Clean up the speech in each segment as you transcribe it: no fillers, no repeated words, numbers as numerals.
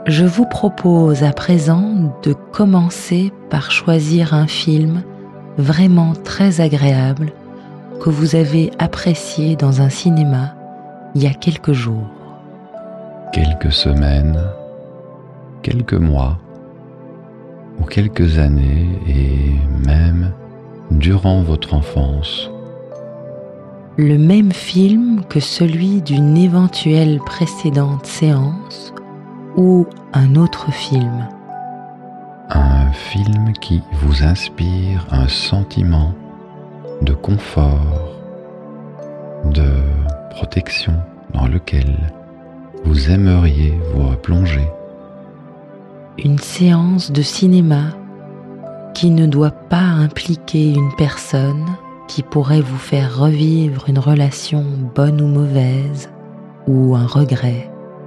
Je vous propose à présent de commencer par choisir un film vraiment très agréable que vous avez apprécié dans un cinéma il y a quelques jours. Quelques semaines, quelques mois ou quelques années et même durant votre enfance. Le même film que celui d'une éventuelle précédente séance ou un autre film. Un film qui vous inspire un sentiment de confort, de protection dans lequel vous aimeriez vous replonger. Une séance de cinéma qui ne doit pas impliquer une personne qui pourrait vous faire revivre une relation bonne ou mauvaise ou un regret.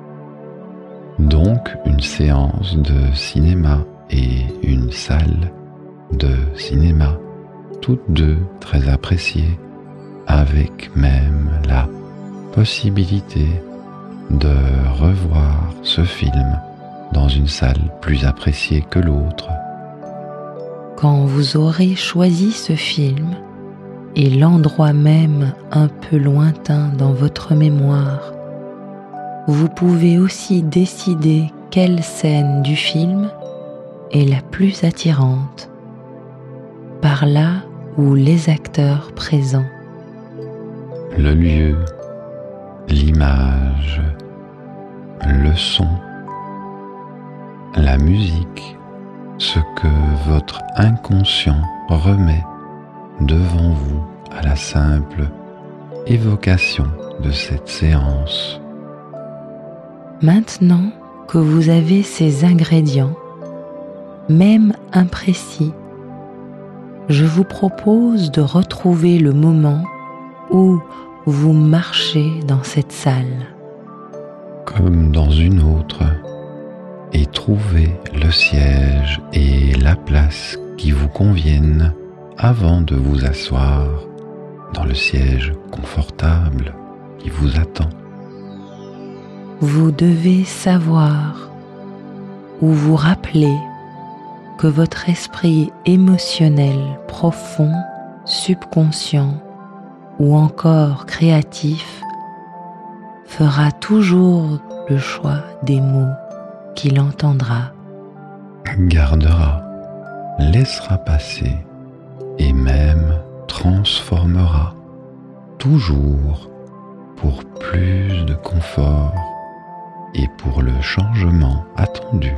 Donc une séance de cinéma et une salle de cinéma, toutes deux très appréciées, avec même la possibilité de revoir ce film dans une salle plus appréciée que l'autre. Quand vous aurez choisi ce film et l'endroit même un peu lointain dans votre mémoire, vous pouvez aussi décider quelle scène du film est la plus attirante, par là où les acteurs présents. Le lieu, l'image, le son, la musique, ce que votre inconscient remet devant vous à la simple évocation de cette séance. Maintenant que vous avez ces ingrédients, même imprécis, je vous propose de retrouver le moment où vous marchez dans cette salle. Comme dans une autre, et trouver le siège et la place qui vous conviennent avant de vous asseoir dans le siège confortable qui vous attend. Vous devez savoir ou vous rappeler que votre esprit émotionnel profond, subconscient ou encore créatif fera toujours le choix des mots qu'il entendra, gardera, laissera passer et même transformera, toujours pour plus de confort et pour le changement attendu.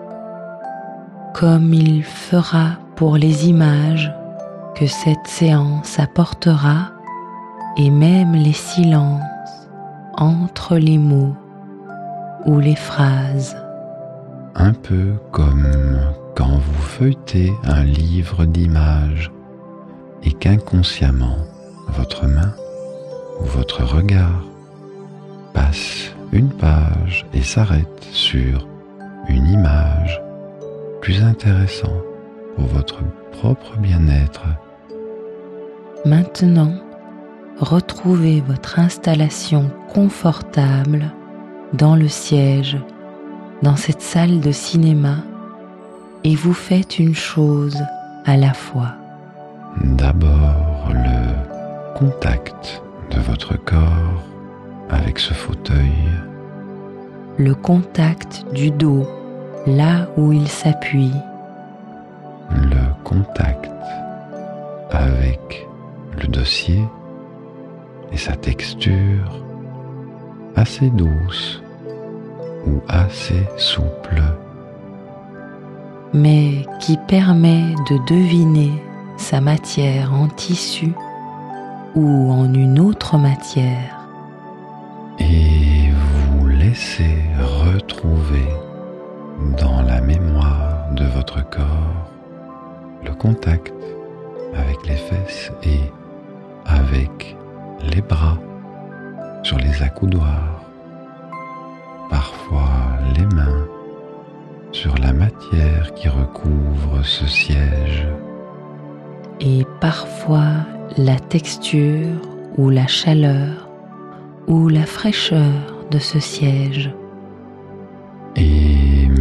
Comme il fera pour les images que cette séance apportera et même les silences entre les mots ou les phrases. Un peu comme quand vous feuilletez un livre d'images et qu'inconsciemment votre main ou votre regard passe une page et s'arrête sur une image plus intéressante pour votre propre bien-être. Maintenant, retrouvez votre installation confortable dans le siège, dans cette salle de cinéma, et vous faites une chose à la fois. D'abord, le contact de votre corps avec ce fauteuil. Le contact du dos, là où il s'appuie. Le contact avec le dossier et sa texture assez douce ou assez souple, mais qui permet de deviner sa matière en tissu ou en une autre matière. Et vous laissez retrouver dans la mémoire de votre corps le contact avec les fesses et avec les bras sur les accoudoirs, parfois les mains sur la matière qui recouvre ce siège. Et parfois la texture ou la chaleur ou la fraîcheur de ce siège. Et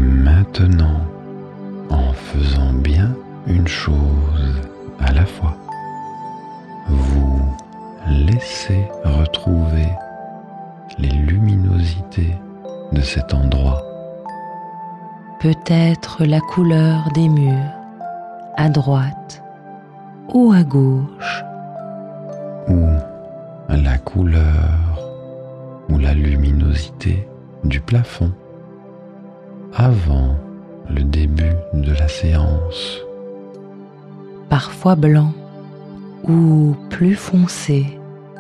maintenant, en faisant bien une chose à la fois, vous laissez retrouver les luminosités de cet endroit. Peut-être la couleur des murs, à droite ou à gauche, ou la couleur ou la luminosité du plafond avant le début de la séance. parfois blanc ou plus foncé,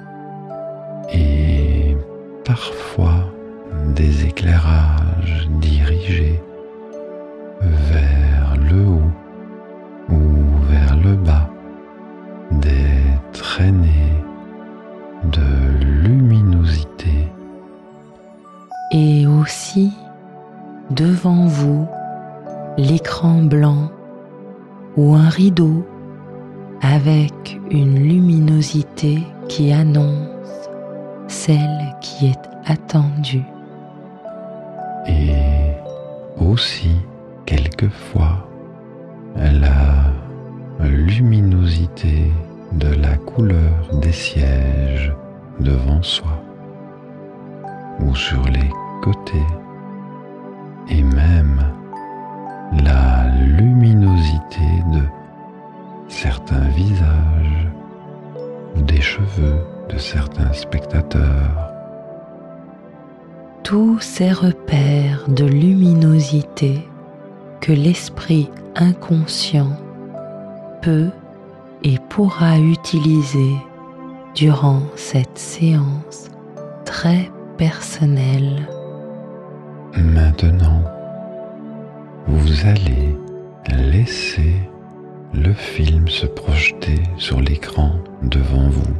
Et parfois des éclairages dirigés vers le haut ou vers le bas, des traînées de luminosité. et aussi devant vous l'écran blanc ou un rideau avec une luminosité qui annonce celle qui est attendue. Et aussi quelquefois la luminosité de la couleur des sièges devant soi ou sur les côtés, et même la luminosité de certains visages ou des cheveux de certains spectateurs. Tous ces repères de luminosité que l'esprit inconscient peut et pourra utiliser durant cette séance très personnelle. Maintenant, vous allez laisser le film se projeter sur l'écran devant vous.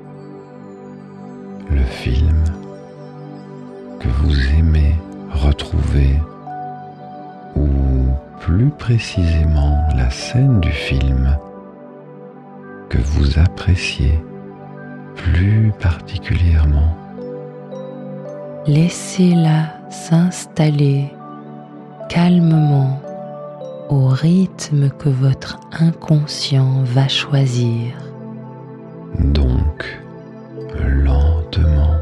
Le film que vous aimez retrouver, ou plus précisément la scène du film que vous appréciez plus particulièrement. Laissez-la s'installer calmement au rythme que votre inconscient va choisir. Donc, lentement,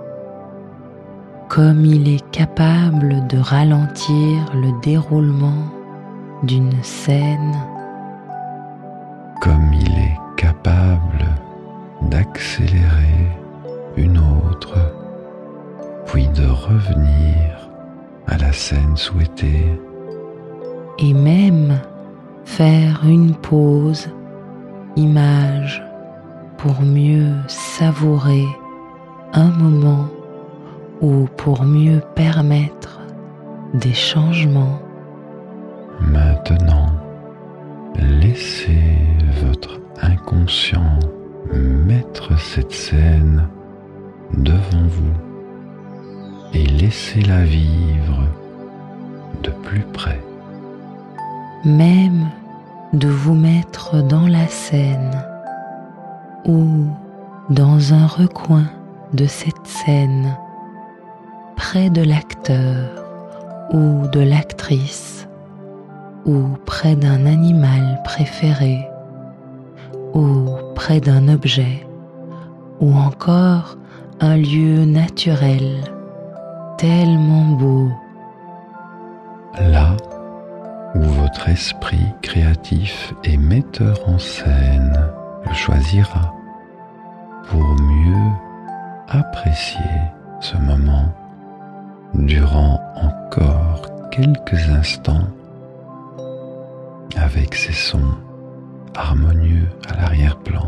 comme il est capable de ralentir le déroulement d'une scène, comme il est capable d'accélérer une autre, puis de revenir à la scène souhaitée, et même faire une pause, image, pour mieux savourer un moment ou pour mieux permettre des changements. Maintenant, laissez votre inconscient mettre cette scène devant vous et laissez-la vivre de plus près. Même de vous mettre dans la scène ou dans un recoin de cette scène, près de l'acteur ou de l'actrice, ou près d'un animal préféré, ou près d'un objet, ou encore un lieu naturel tellement beau. Là où votre esprit créatif et metteur en scène le choisira pour mieux apprécier ce moment durant encore quelques instants avec ces sons harmonieux à l'arrière-plan.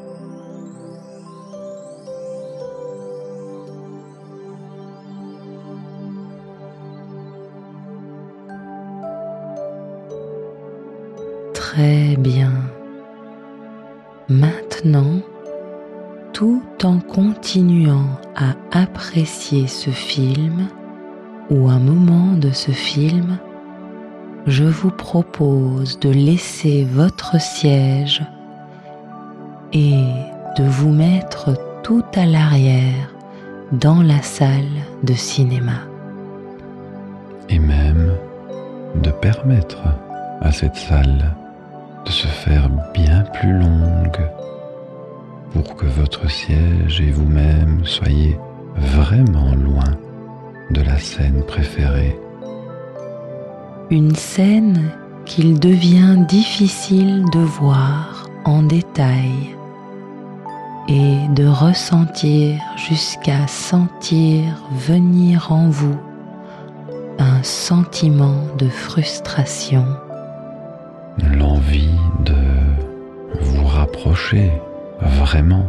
Très bien. Maintenant, tout en continuant à apprécier ce film ou un moment de ce film, je vous propose de laisser votre siège et de vous mettre tout à l'arrière dans la salle de cinéma. Et même de permettre à cette salle de se faire bien plus longue pour que votre siège et vous-même soyez vraiment loin de la scène préférée. Une scène qu'il devient difficile de voir en détail et de ressentir jusqu'à sentir venir en vous un sentiment de frustration. L'envie de vous rapprocher vraiment.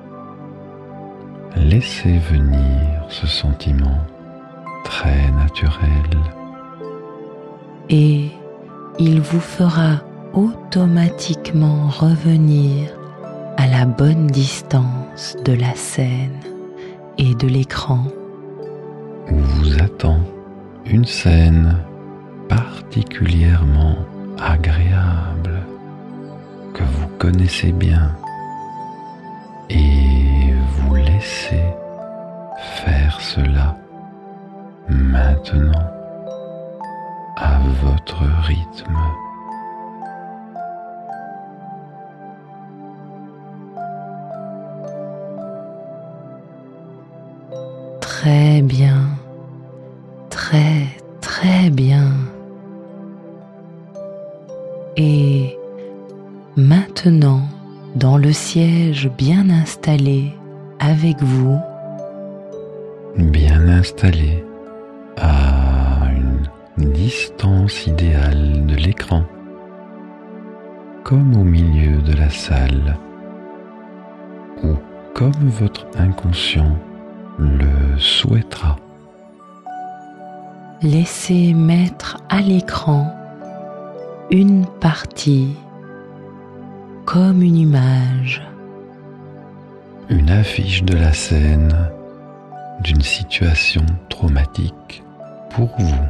Laissez venir ce sentiment très naturel. Et il vous fera automatiquement revenir à la bonne distance de la scène et de l'écran. Où vous attend une scène particulièrement agréable que vous connaissez bien et vous laissez faire cela maintenant à votre rythme. Très bien, très bien. Et maintenant, dans le siège bien installé avec vous, bien installé à une distance idéale de l'écran, comme au milieu de la salle, ou comme votre inconscient le souhaitera. laissez mettre à l'écran une partie comme une image, Une affiche de la scène d'une situation traumatique pour vous.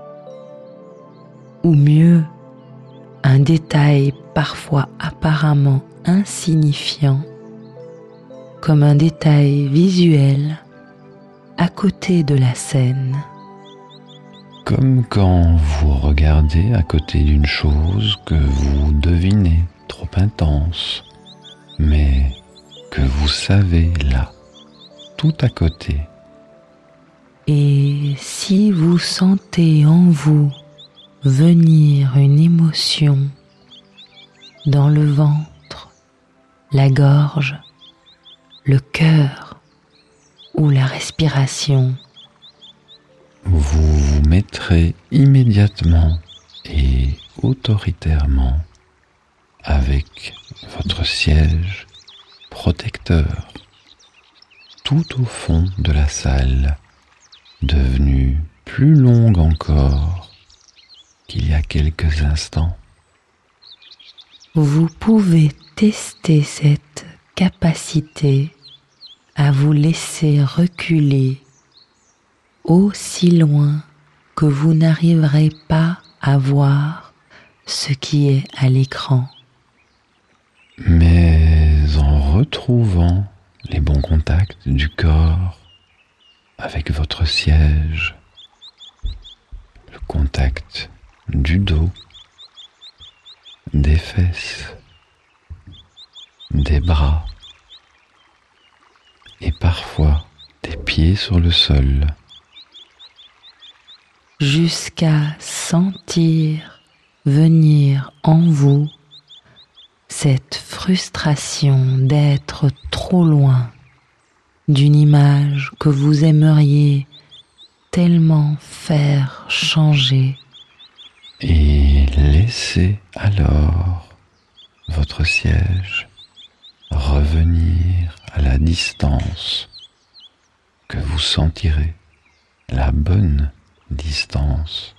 ou mieux, un détail parfois apparemment insignifiant, comme un détail visuel à côté de la scène. Comme quand vous regardez à côté d'une chose que vous devinez trop intense, mais que vous savez là, tout à côté. Et si vous sentez en vous venir une émotion dans le ventre, la gorge, le cœur ou la respiration, Vous vous mettrez immédiatement et autoritairement avec votre siège protecteur tout au fond de la salle, devenu plus longue encore qu'il y a quelques instants. vous pouvez tester cette capacité à vous laisser reculer aussi loin que vous n'arriverez pas à voir ce qui est à l'écran. Mais en retrouvant les bons contacts du corps avec votre siège, le contact du dos, des fesses, des bras et parfois des pieds sur le sol, jusqu'à sentir venir en vous cette frustration d'être trop loin d'une image que vous aimeriez tellement faire changer. et laissez alors votre siège revenir à la distance que vous sentirez, la bonne distance.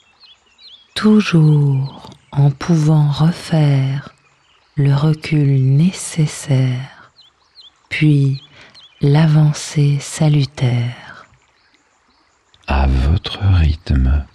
Toujours en pouvant refaire le recul nécessaire, puis l'avancée salutaire. À votre rythme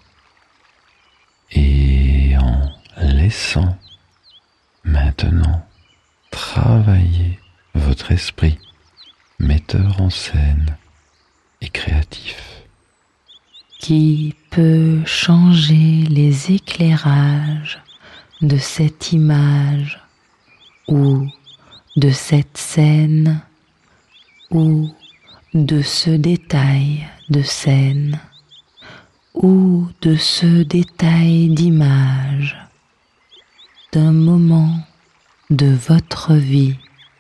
et en laissant maintenant travailler votre esprit metteur en scène et créatif. qui peut changer les éclairages de cette image ou de cette scène ou de ce détail de scène ou de ce détail d'image d'un moment de votre vie,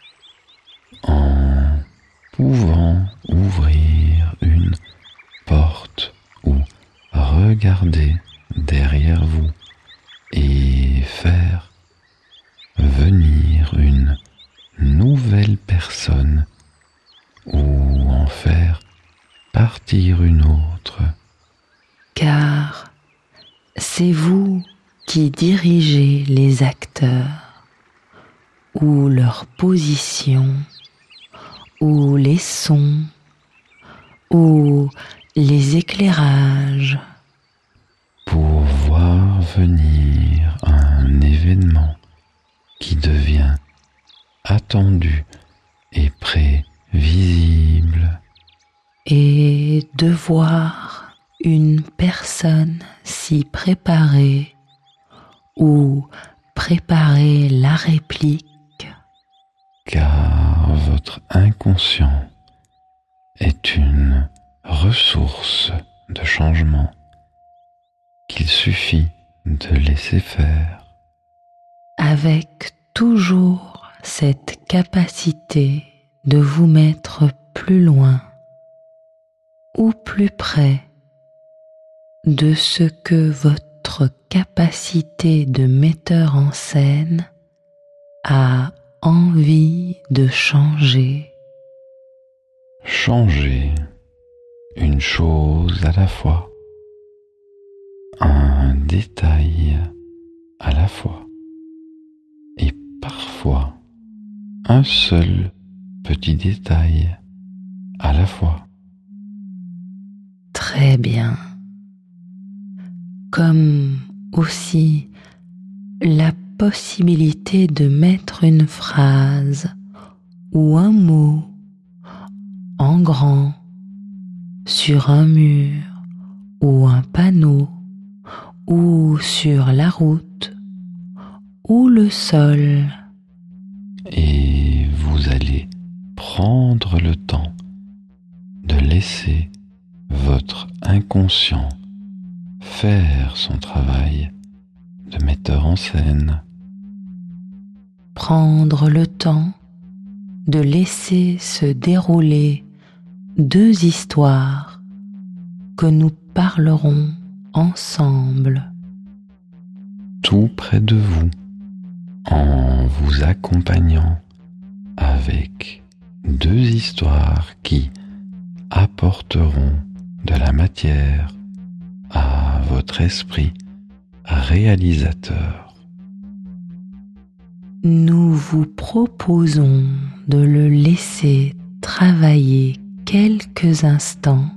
en pouvant ouvrir une porte ou regarder derrière vous et faire venir une nouvelle personne ou en faire partir une autre. Car c'est vous qui dirigez les acteurs ou leur position ou les sons ou les éclairages pour voir venir un événement qui devient attendu et prévisible. Et de voir une personne s'y préparer ou préparer la réplique. Car votre inconscient est une ressource de changement qu'il suffit de laisser faire. Avec toujours cette capacité de vous mettre plus loin ou plus près de ce que votre capacité de metteur en scène a envie de changer. Changer une chose à la fois, un détail à la fois, et parfois un seul petit détail à la fois. Très bien. Comme aussi la possibilité de mettre une phrase ou un mot en grand sur un mur ou un panneau ou sur la route ou le sol. Et vous allez prendre le temps de laisser votre inconscient faire son travail de metteur en scène. Prendre le temps de laisser se dérouler 2 histoires que nous parlerons ensemble. Tout près de vous, en vous accompagnant avec 2 histoires qui apporteront de la matière à votre esprit réalisateur. Nous vous proposons de le laisser travailler quelques instants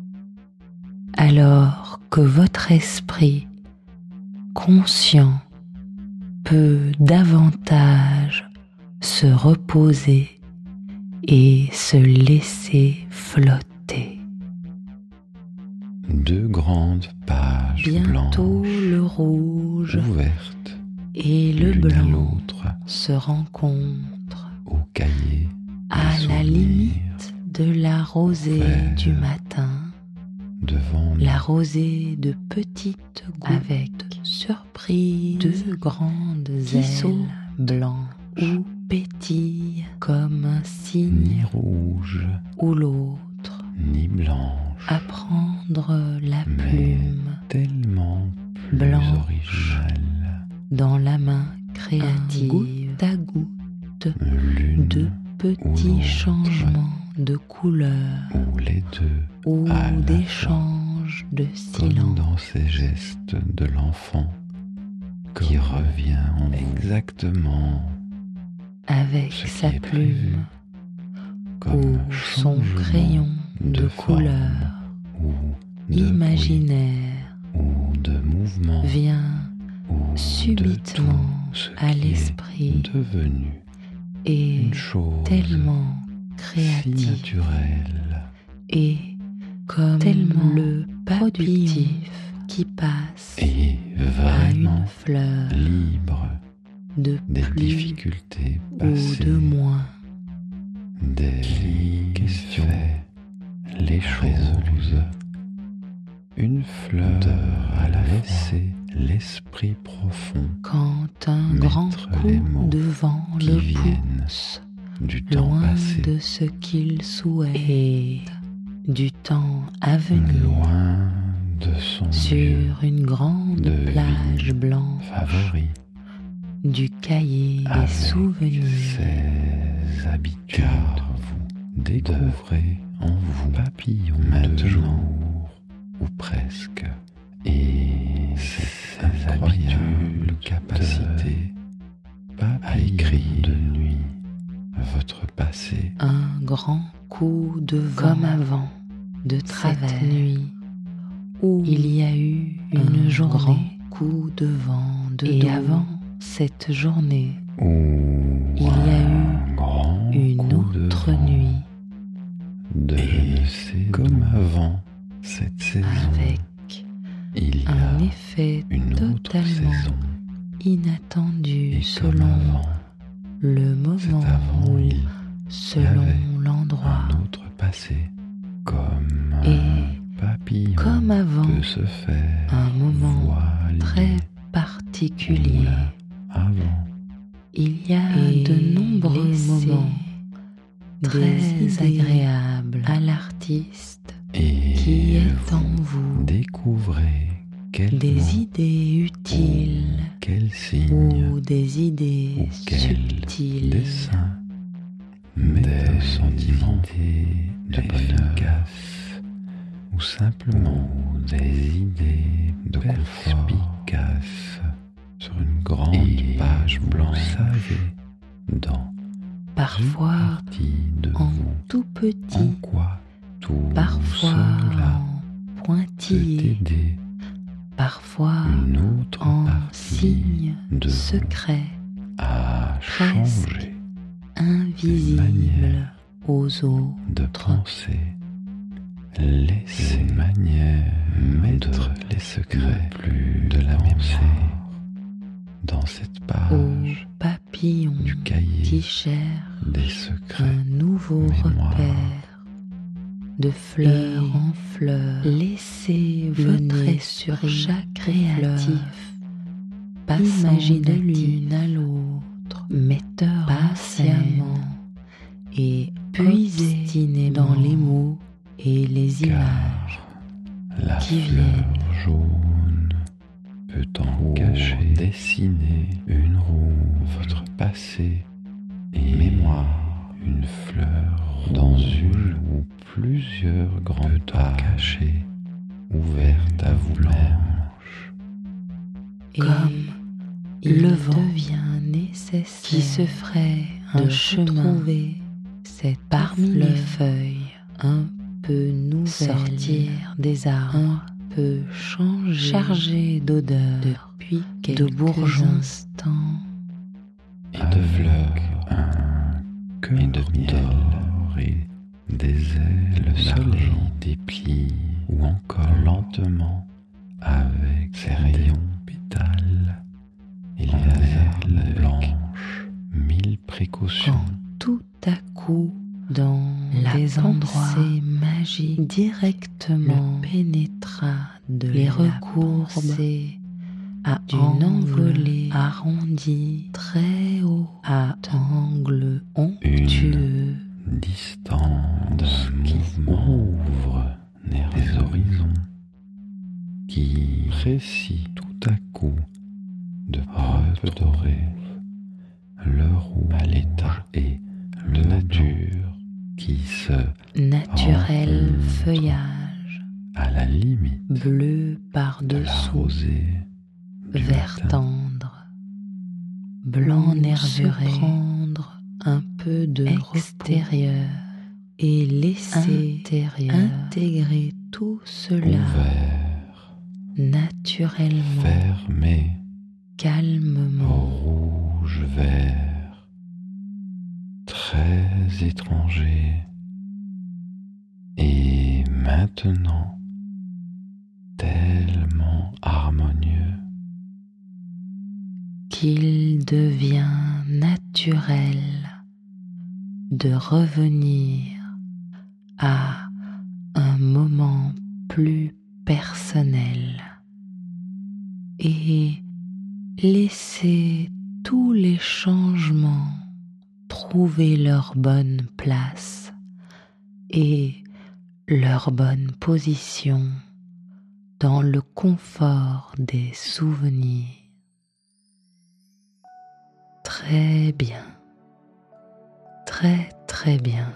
alors que votre esprit conscient peut davantage se reposer et se laisser flotter. 2 grandes pages Bientôt blanches le rouge ouvertes et le l'une à blanc l'autre se rencontrent au cahier à des la souvenirs, limite de la rosée vert du matin, devant la nous. rosée de petites gouttes avec surprise 2 grandes ailes blanches ou pétillent comme un Ni cygne rouge, ou l'autre ni blanche, à prendre la mais plume tellement plus blanche originale. dans la main créative, goutte à goutte, L'une de ou petits l'autre, changements de couleur ou les deux, ou à la des fois, changes de comme silence. dans ces gestes de l'enfant qui revient en vous exactement Avec ce qui sa est prévu, plume comme ou son changement crayon de forme couleur ou de imaginaire bruit, ou de mouvement, vient ou subitement de tout ce à qui l'esprit est devenu et une chose tellement si créative naturelle et comme tellement le productif qui passe et à une vraiment fleur libre de des plus difficultés ou passées, de moins, des questions, les choses, une fleur à la laisser l'esprit profond quand un mettre grand les coup mots de vent qui le viennent pousse du temps loin passé, de ce qu'il souhaite et du temps à venir, loin de son lieu sur une grande de plage vie blanche favori, du cahier des avec souvenirs. ses habitudes. Car vous découvrez en vous papillon de jour ou presque, et cette incroyable capacité à écrire de nuit votre passé, Un grand coup de vent comme avant de cette nuit où il y a eu une journée, grand coup de vent de et avant cette journée ou il y a un grand une coup de autre vent nuit de je ne sais comme avant cette saison, avec il y a un effet une autre totalement saison, inattendu et comme selon avant, le c'est moment avant ou il y selon avait l'endroit. un autre passé, comme Et un papillon comme avant, peut se faire un moment voilier, très ou particulier. avant, Il y a de nombreux moments très agréables à l'artiste et qui est en vous vous, découvrez quel des mot idées utiles ou quel signe ou des idées ou quel subtiles, dessin, des sentiments de bonheur ou simplement des idées de perspicaces sur une grande page blanche, savez, dans parfois une partie de en vous, tout en petit, quoi tout parfois cela en peut pointillé, aider parfois une autre en partie signe de vous secret, à changer invisible manière aux autres. de penser. Laissez manière mettre les secrets plus de la mémoire dans cette Au page papillon du cahier qui cherche des secrets un nouveau mémoire. repère, de fleur en fleur. Laissez venir sur chaque créatif, passant de l'une à l'autre, metteur patiemment et puisez dans les mots et les images La qui fleur viennent. jaune peut en cacher, dessiner une roue, votre passé et mémoire, une fleur dans une ou plusieurs grandes pages cachées, ouvertes à vous-même. Et comme le vent devient nécessaire qui se ferait un chemin parmi les feuilles un peu nouvelles, sortir des arbres, un peu changer, chargé d'odeurs depuis quelques instants et de fleurs, un cœur et de d'or et des ailes, le soleil déplie ou encore lentement avec ses rayons pétales. Il y a des blanches, mille précautions. Quand tout à coup, dans des endroits magiques, directement pénétra de les recourbes à d'une envolée arrondie très haut à angle onctueux, Une distance qui ouvre des horizons, qui précise tout à coup de preuves dorées le rouge à l'état et le nature qui se naturel rencontre feuillage, à la limite bleu de la par-dessous, rosée du vert matin. tendre, blanc nervuré, prendre un peu de extérieur et laisser intégrer tout cela Ouvert, naturellement, fermé, calmement, rouge, vert, très étranger et maintenant tellement harmonieux qu'il devient naturel de revenir à un moment plus personnel et laisser tous les changements trouver leur bonne place et leur bonne position dans le confort des souvenirs. Très bien, très très bien.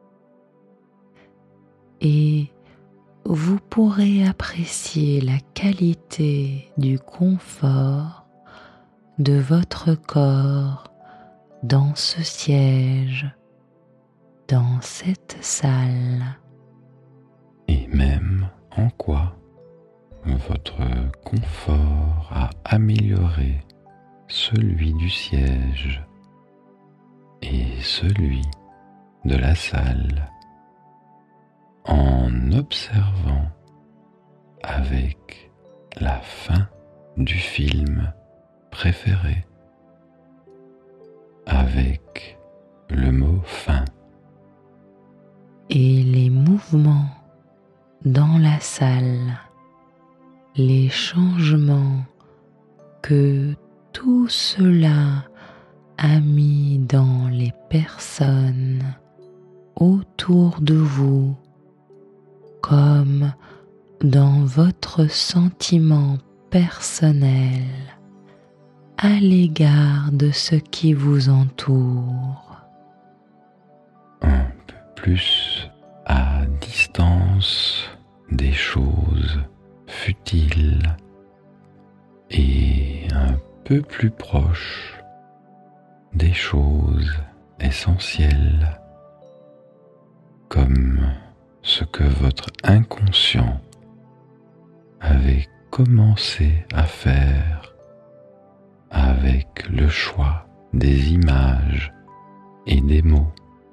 Et vous pourrez apprécier la qualité du confort de votre corps dans ce siège, dans cette salle. et même en quoi votre confort a amélioré celui du siège et celui de la salle en observant avec la fin du film préféré, avec le mot fin. Et les mouvements dans la salle, les changements que tout cela a mis dans les personnes autour de vous, comme dans votre sentiment personnel à l'égard de ce qui vous entoure. Un peu plus à distance des choses futiles et un peu plus proche des choses essentielles, comme ce que votre inconscient avait commencé à faire avec le choix des images et des mots.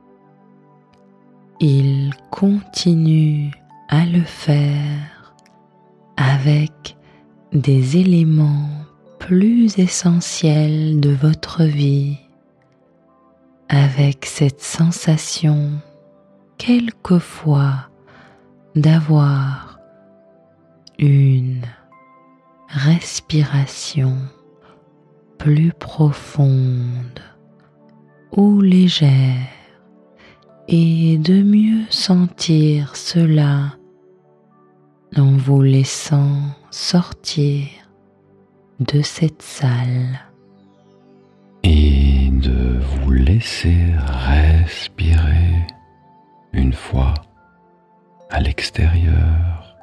Il continue à le faire avec des éléments plus essentiels de votre vie, avec cette sensation quelquefois d'avoir une respiration plus profonde ou légère et de mieux sentir cela en vous laissant sortir de cette salle et de vous laisser respirer une fois à l'extérieur,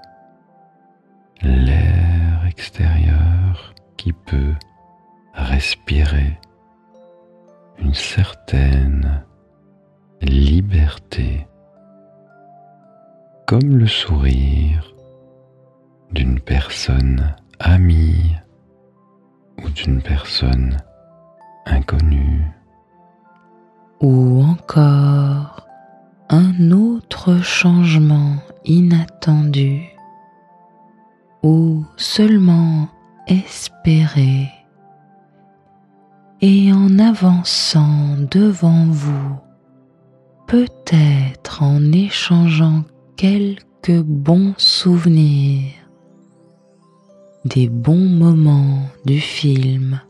l'air extérieur qui peut respirer une certaine liberté, comme le sourire d'une personne amie ou d'une personne inconnue. ou encore un autre changement inattendu ou seulement espéré, et en avançant devant vous, peut-être en échangeant quelques bons souvenirs, des bons moments du film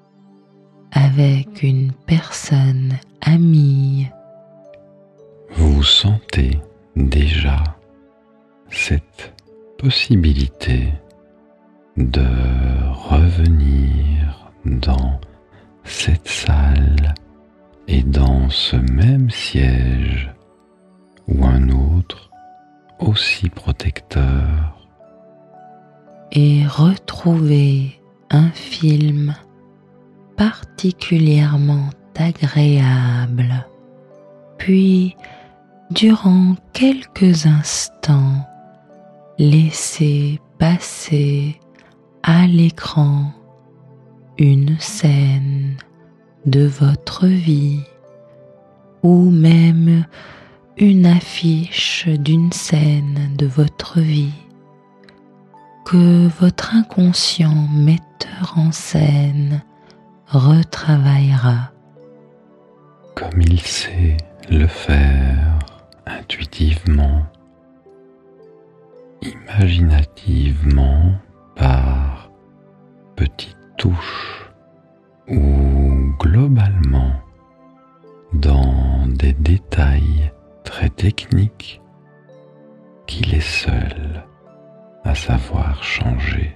avec une personne amie. Vous sentez déjà cette possibilité de revenir dans cette salle et dans ce même siège ou un autre aussi protecteur et retrouver un film particulièrement agréable, puis durant quelques instants laisser passer à l'écran une scène de votre vie ou même une affiche d'une scène de votre vie que votre inconscient metteur en scène retravaillera. Comme il sait le faire intuitivement, imaginativement, par petites touches ou globalement dans des détails très techniques qu'il est seul à savoir changer.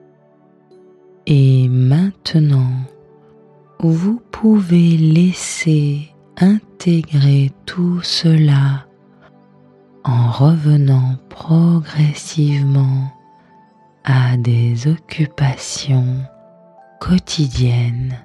Et maintenant, vous pouvez laisser intégrer tout cela en revenant progressivement à des occupations quotidiennes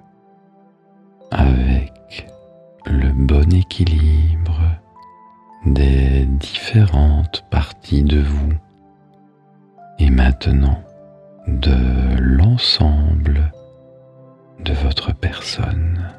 avec le bon équilibre des différentes parties de vous et maintenant de l'ensemble de votre personne.